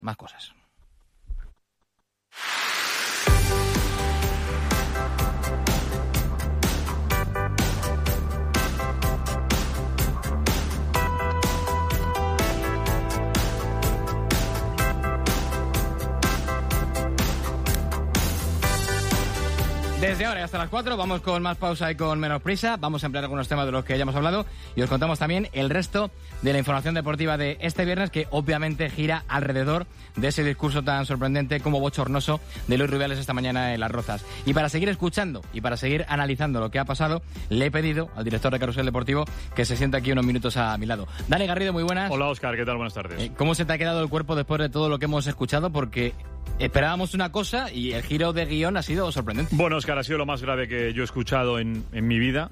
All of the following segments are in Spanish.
más cosas. Desde ahora y hasta las 4 vamos con más pausa y con menos prisa. Vamos a ampliar algunos temas de los que ya hemos hablado y os contamos también el resto de la información deportiva de este viernes, que obviamente gira alrededor de ese discurso tan sorprendente como bochornoso de Luis Rubiales esta mañana en Las Rozas. Y para seguir escuchando y para seguir analizando lo que ha pasado, le he pedido al director de Carrusel Deportivo que se siente aquí unos minutos a mi lado. Dani Garrido, muy buenas. Hola, Óscar, ¿qué tal? Buenas tardes. ¿Cómo se te ha quedado el cuerpo después de todo lo que hemos escuchado? Porque esperábamos una cosa y el giro de guión ha sido sorprendente. Bueno, Óscar, ha sido lo más grave que yo he escuchado en mi vida.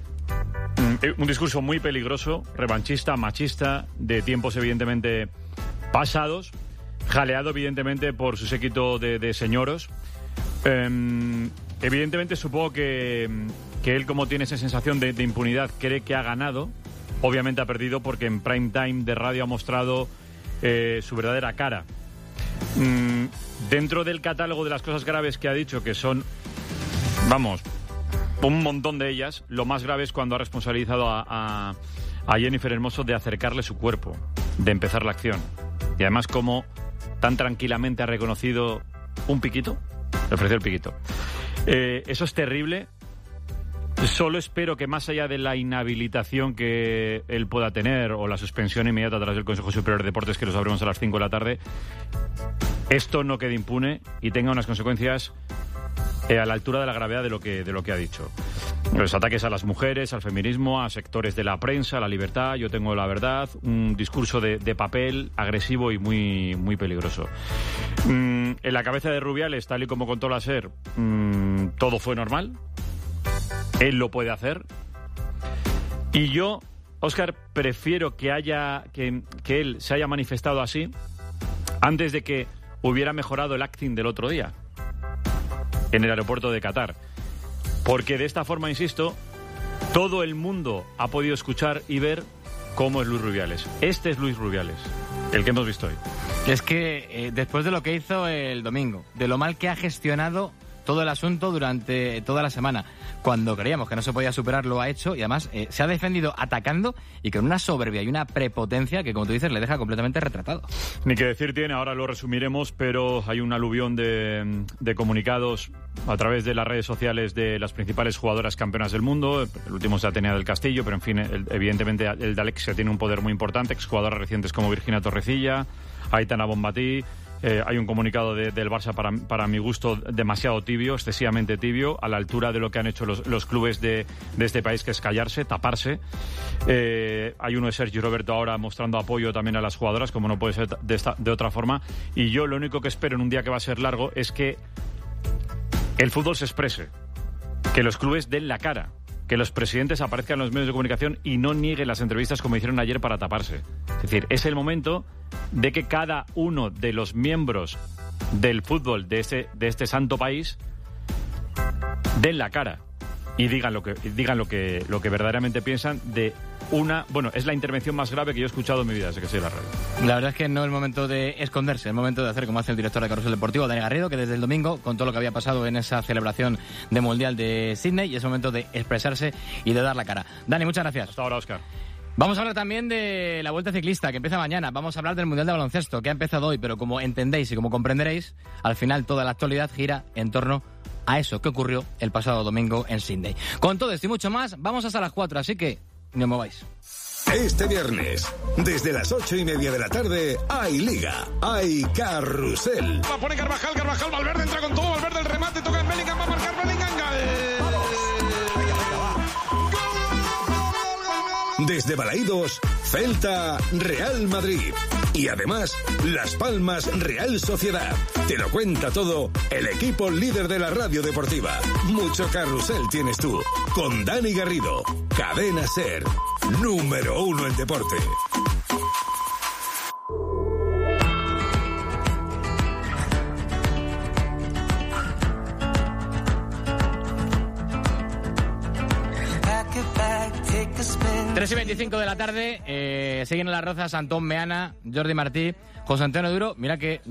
Un discurso muy peligroso, revanchista, machista, de tiempos evidentemente pasados, jaleado evidentemente por su séquito de señoros. Evidentemente supongo que él, como tiene esa sensación de impunidad, cree que ha ganado. Obviamente ha perdido porque en prime time de radio ha mostrado su verdadera cara. Dentro del catálogo de las cosas graves que ha dicho, que son, vamos, un montón de ellas, lo más grave es cuando ha responsabilizado a Jennifer Hermoso de acercarle su cuerpo, de empezar la acción. Y además, como tan tranquilamente ha reconocido un piquito, le ofreció el piquito. Eso es terrible. Solo espero que, más allá de la inhabilitación que él pueda tener o la suspensión inmediata a través del Consejo Superior de Deportes, que lo sabremos a las 5 de la tarde, esto no quede impune y tenga unas consecuencias a la altura de la gravedad de lo que ha dicho. Los ataques a las mujeres, al feminismo, a sectores de la prensa, a la libertad, yo tengo la verdad, un discurso de papel agresivo y muy, muy peligroso. En la cabeza de Rubiales, tal y como contó la SER, todo fue normal. Él lo puede hacer. Y yo, Óscar, prefiero que él se haya manifestado así antes de que hubiera mejorado el acting del otro día en el aeropuerto de Qatar. Porque de esta forma, insisto, todo el mundo ha podido escuchar y ver cómo es Luis Rubiales. Este es Luis Rubiales, el que hemos visto hoy. Es que después de lo que hizo el domingo, de lo mal que ha gestionado todo el asunto durante toda la semana, cuando creíamos que no se podía superar, lo ha hecho, y además se ha defendido atacando y con una soberbia y una prepotencia que, como tú dices, le deja completamente retratado. Ni que decir tiene, ahora lo resumiremos, pero hay un aluvión de comunicados a través de las redes sociales de las principales jugadoras campeonas del mundo. El último es Atenea del Castillo, pero en fin, evidentemente el de Alexia tiene un poder muy importante, exjugadoras recientes como Virginia Torrecilla, Aitana Bonmatí. Hay un comunicado del Barça, para mi gusto, demasiado tibio, excesivamente tibio, a la altura de lo que han hecho los clubes de este país, que es callarse, taparse. Hay uno de Sergio Roberto ahora mostrando apoyo también a las jugadoras, como no puede ser de otra forma. Y yo lo único que espero en un día que va a ser largo es que el fútbol se exprese, que los clubes den la cara, que los presidentes aparezcan en los medios de comunicación y no nieguen las entrevistas como hicieron ayer para taparse. Es decir, es el momento de que cada uno de los miembros del fútbol de este santo país den la cara y digan lo que verdaderamente piensan de una... Bueno, es la intervención más grave que yo he escuchado en mi vida desde que soy de la radio. La verdad es que no es el momento de esconderse, es el momento de hacer como hace el director de Carrusel Deportivo, Dani Garrido, que desde el domingo contó lo que había pasado en esa celebración de Mundial de Sydney, y es el momento de expresarse y de dar la cara. Dani, muchas gracias. Hasta ahora, Óscar. Vamos a hablar también de la Vuelta Ciclista, que empieza mañana. Vamos a hablar del Mundial de Baloncesto, que ha empezado hoy, pero como entendéis y como comprenderéis, al final toda la actualidad gira en torno a eso que ocurrió el pasado domingo en Sydney. Con todo esto y mucho más, vamos hasta las 4, así que no os mováis. Este viernes, desde las 8:30 de la tarde, hay Liga, hay Carrusel. La pone Carvajal, Valverde entra con todo, Valverde el remate, toca en Bellingham, va a marcar Bellingham. Desde Balaídos, Celta, Real Madrid. Y además, Las Palmas, Real Sociedad. Te lo cuenta todo el equipo líder de la radio deportiva. Mucho carrusel tienes tú. Con Dani Garrido. Cadena SER. Número 1 en deporte. 3:25 de la tarde, siguen en Las Rozas Antón Meana, Jordi Martí, José Antonio Duro. Mira que